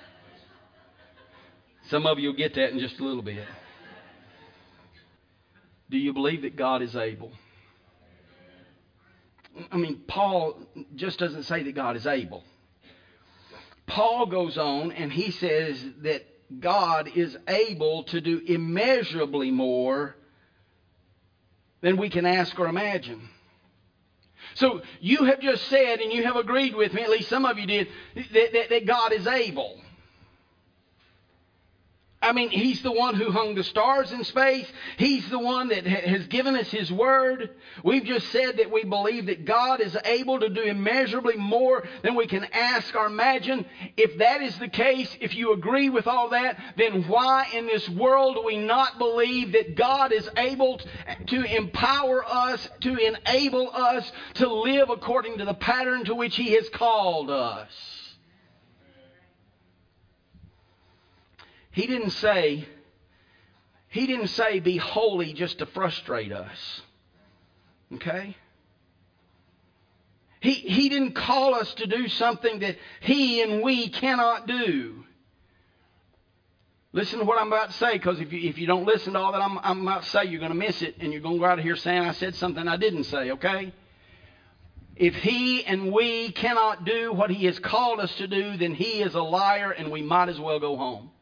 Some of you will get that in just a little bit. Do you believe that God is able? I mean, Paul just doesn't say that God is able. Paul goes on and he says that God is able to do immeasurably more than we can ask or imagine. So you have just said, and you have agreed with me, at least some of you did, that God is able. I mean, He's the one who hung the stars in space. He's the one that has given us His Word. We've just said that we believe that God is able to do immeasurably more than we can ask or imagine. If that is the case, if you agree with all that, then why in this world do we not believe that God is able to empower us, to enable us to live according to the pattern to which He has called us? He didn't say be holy just to frustrate us. Okay? He didn't call us to do something that He and we cannot do. Listen to what I'm about to say, because if you don't listen to all that I'm about to say, you're going to miss it, and you're going to go out of here saying I said something I didn't say, okay? If He and we cannot do what He has called us to do, then He is a liar, and we might as well go home.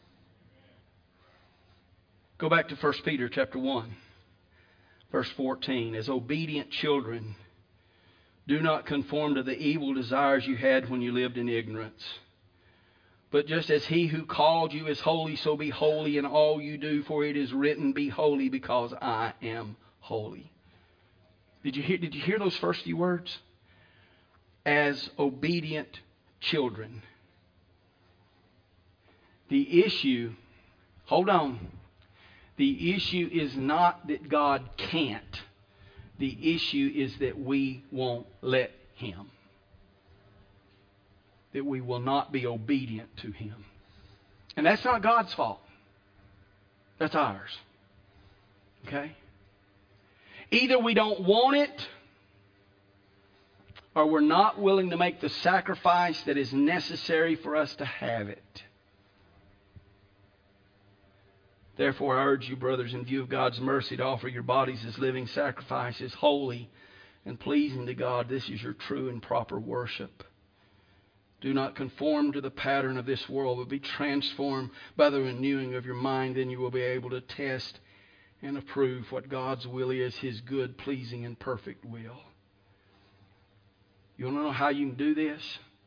Go back to 1 Peter chapter 1, verse 14. As obedient children, do not conform to the evil desires you had when you lived in ignorance. But just as He who called you is holy, so be holy in all you do, for it is written, be holy because I am holy. Did you hear those first few words? As obedient children. The issue, hold on. The issue is not that God can't. The issue is that we won't let Him. That we will not be obedient to Him. And that's not God's fault. That's ours. Okay? Either we don't want it, or we're not willing to make the sacrifice that is necessary for us to have it. Therefore, I urge you, brothers, in view of God's mercy, to offer your bodies as living sacrifices, holy and pleasing to God. This is your true and proper worship. Do not conform to the pattern of this world, but be transformed by the renewing of your mind. Then you will be able to test and approve what God's will is, His good, pleasing, and perfect will. You want to know how you can do this?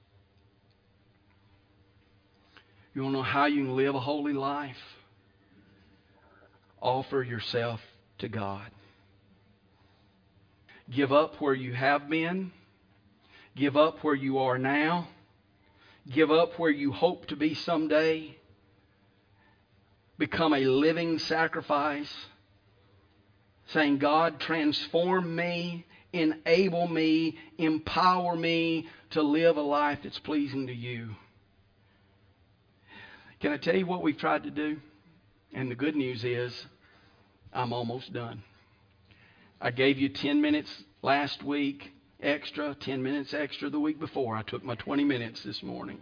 You want to know how you can live a holy life? Offer yourself to God. Give up where you have been. Give up where you are now. Give up where you hope to be someday. Become a living sacrifice. Saying, God, transform me, enable me, empower me to live a life that's pleasing to you. Can I tell you what we've tried to do? And the good news is, I'm almost done. I gave you 10 minutes last week extra, 10 minutes extra the week before. I took my 20 minutes this morning.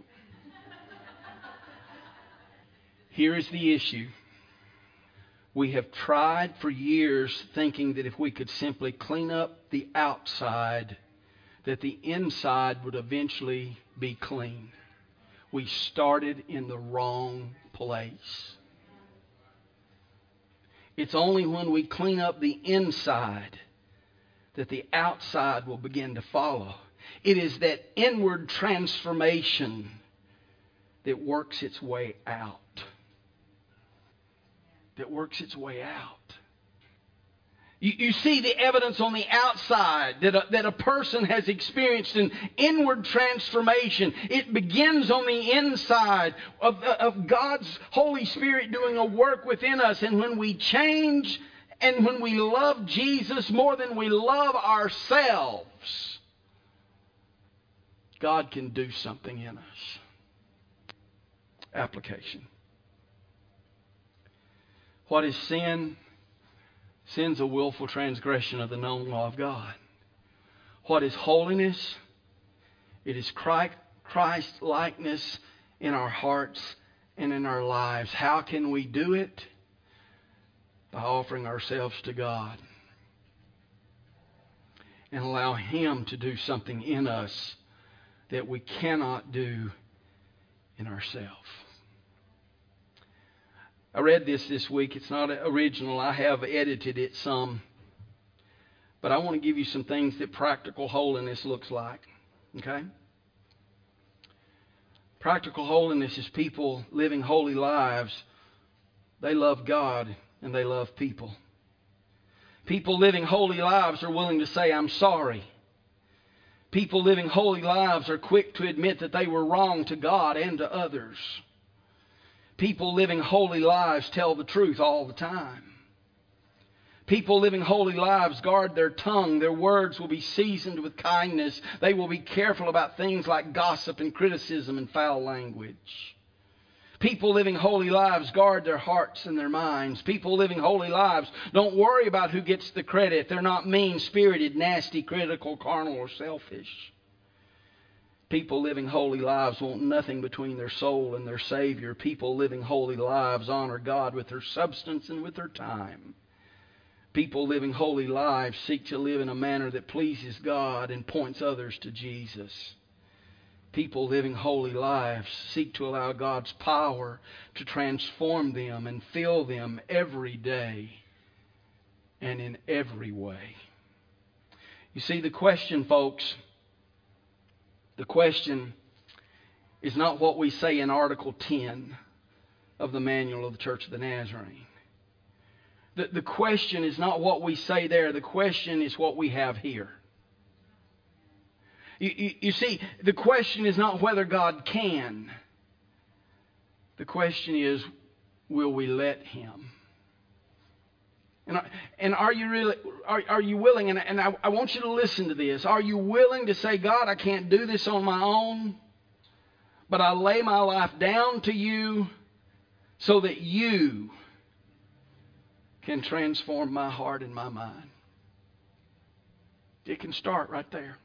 Here is the issue. We have tried for years thinking that if we could simply clean up the outside, that the inside would eventually be clean. We started in the wrong place. It's only when we clean up the inside that the outside will begin to follow. It is that inward transformation that works its way out. That works its way out. You see the evidence on the outside that a person has experienced an inward transformation. It begins on the inside of God's Holy Spirit doing a work within us. And when we change and when we love Jesus more than we love ourselves, God can do something in us. Application. What is sin? Sin's a willful transgression of the known law of God. What is holiness? It is Christ-likeness in our hearts and in our lives. How can we do it? By offering ourselves to God and allow Him to do something in us that we cannot do in ourselves. I read this week. It's not original. I have edited it some. But I want to give you some things that practical holiness looks like. Okay? Practical holiness is people living holy lives. They love God and they love people. People living holy lives are willing to say, I'm sorry. People living holy lives are quick to admit that they were wrong to God and to others. People living holy lives tell the truth all the time. People living holy lives guard their tongue. Their words will be seasoned with kindness. They will be careful about things like gossip and criticism and foul language. People living holy lives guard their hearts and their minds. People living holy lives don't worry about who gets the credit. They're not mean-spirited, nasty, critical, carnal, or selfish. People living holy lives want nothing between their soul and their Savior. People living holy lives honor God with their substance and with their time. People living holy lives seek to live in a manner that pleases God and points others to Jesus. People living holy lives seek to allow God's power to transform them and fill them every day and in every way. You see, the question, folks, the question is not what we say in Article 10 of the Manual of the Church of the Nazarene. The question is not what we say there. The question is what we have here. You see, the question is not whether God can. The question is, will we let Him? And are you really? Are you willing? And I want you to listen to this. Are you willing to say, God, I can't do this on my own, but I lay my life down to You so that You can transform my heart and my mind? It can start right there.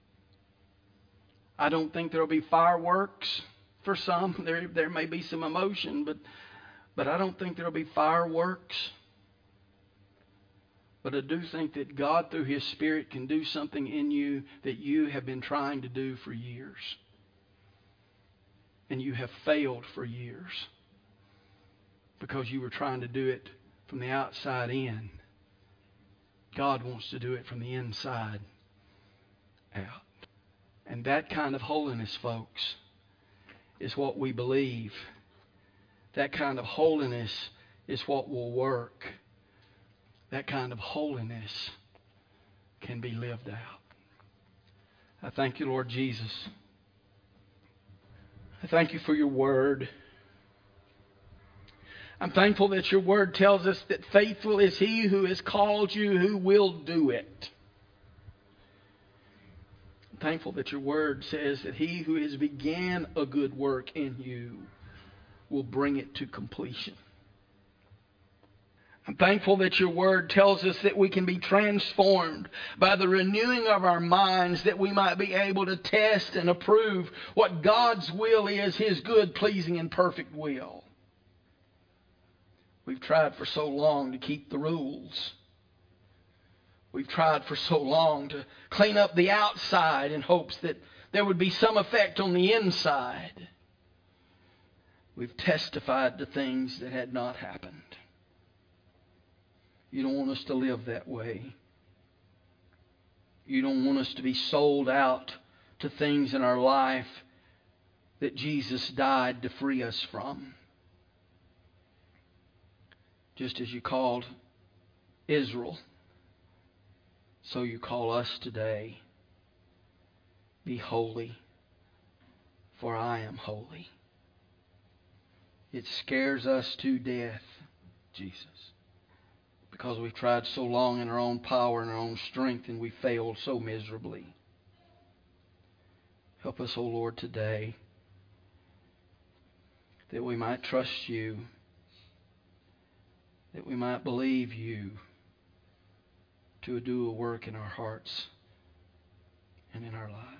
I don't think there will be fireworks for some. There may be some emotion, but I don't think there will be fireworks. But I do think that God, through His Spirit, can do something in you that you have been trying to do for years. And you have failed for years because you were trying to do it from the outside in. God wants to do it from the inside out. And that kind of holiness, folks, is what we believe. That kind of holiness is what will work. That kind of holiness can be lived out. I thank You, Lord Jesus. I thank You for Your Word. I'm thankful that Your Word tells us that faithful is He who has called you, who will do it. I'm thankful that Your Word says that He who has began a good work in you will bring it to completion. I'm thankful that Your Word tells us that we can be transformed by the renewing of our minds, that we might be able to test and approve what God's will is, His good, pleasing, and perfect will. We've tried for so long to keep the rules. We've tried for so long to clean up the outside in hopes that there would be some effect on the inside. We've testified to things that had not happened. You don't want us to live that way. You don't want us to be sold out to things in our life that Jesus died to free us from. Just as You called Israel, so You call us today. Be holy, for I am holy. It scares us to death, Jesus, because we've tried so long in our own power and our own strength, and we failed so miserably. Help us, O Lord, today, that we might trust You, that we might believe You, to do a work in our hearts and in our lives.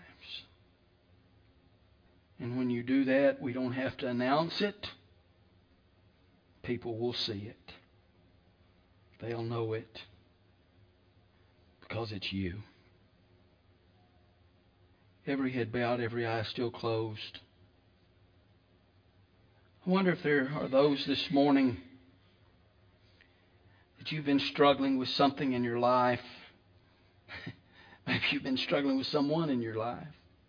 And when you do that, we don't have to announce it. People will see it. They'll know it because it's you. Every head bowed, every eye still closed. I wonder if there are those this morning that you've been struggling with something in your life. Maybe you've been struggling with someone in your life.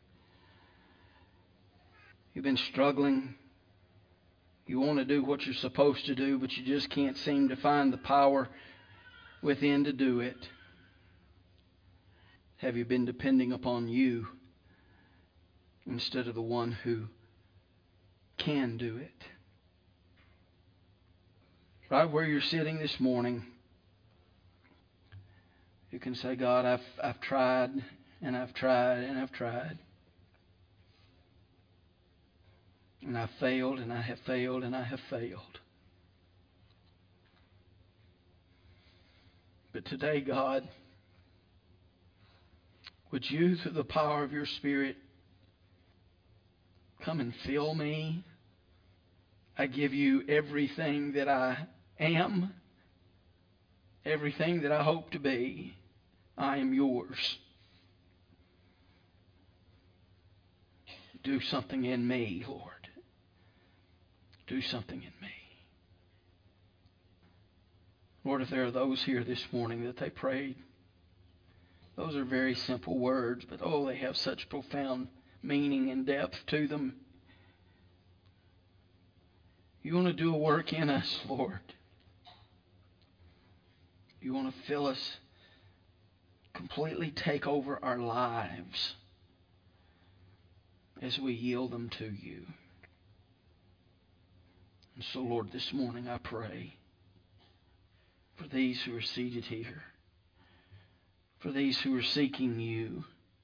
You've been struggling. You want to do what you're supposed to do, but you just can't seem to find the power within to do it. Have you been depending upon you instead of the one who can do it? Right where you're sitting this morning, you can say, God, I've tried, and I've tried, and I've tried. And I've failed, and I have failed, and I have failed. But today, God, would you, through the power of your Spirit, come and fill me? I give you everything that I am, everything that I hope to be. I am yours. Do something in me, Lord. Do something in me. Lord, if there are those here this morning that they prayed, those are very simple words, but oh, they have such profound meaning and depth to them. You want to do a work in us, Lord. You want to fill us, completely take over our lives as we yield them to you. And so, Lord, this morning I pray for these who are seated here, for these who are seeking you,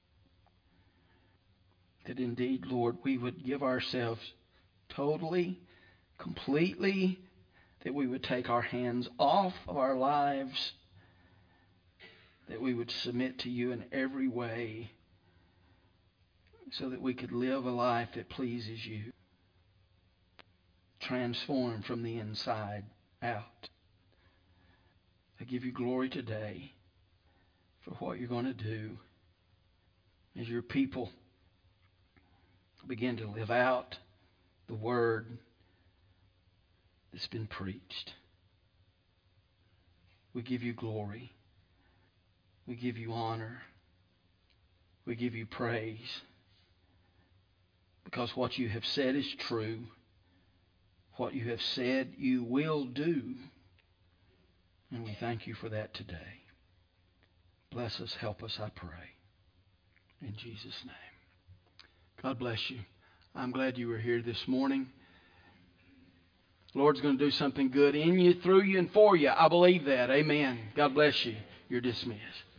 that indeed, Lord, we would give ourselves totally, completely, that we would take our hands off of our lives, that we would submit to you in every way so that we could live a life that pleases you. Transformed from the inside out. I give you glory today for what you're going to do as your people begin to live out the word that's been preached. We give you glory. We give you honor. We give you praise. Because what you have said is true. What you have said you will do. And we thank you for that today. Bless us, help us, I pray. In Jesus' name. God bless you. I'm glad you were here this morning. The Lord's going to do something good in you, through you, and for you. I believe that. Amen. God bless you. You're dismissed.